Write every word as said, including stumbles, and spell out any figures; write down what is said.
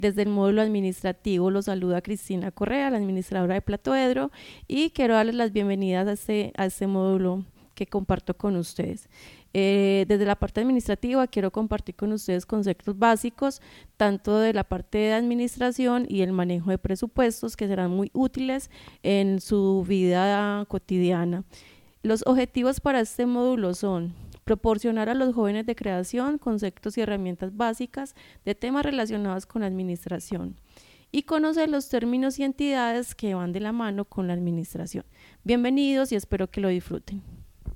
Desde el módulo administrativo los saluda Cristina Correa, la administradora de Platoedro, y quiero darles las bienvenidas a este, a este módulo que comparto con ustedes. Eh, desde la parte administrativa quiero compartir con ustedes conceptos básicos, tanto de la parte de administración y el manejo de presupuestos, que serán muy útiles en su vida cotidiana. Los objetivos para este módulo son proporcionar a los jóvenes de creación conceptos y herramientas básicas de temas relacionados con la administración y conocer los términos y entidades que van de la mano con la administración. Bienvenidos y espero que lo disfruten.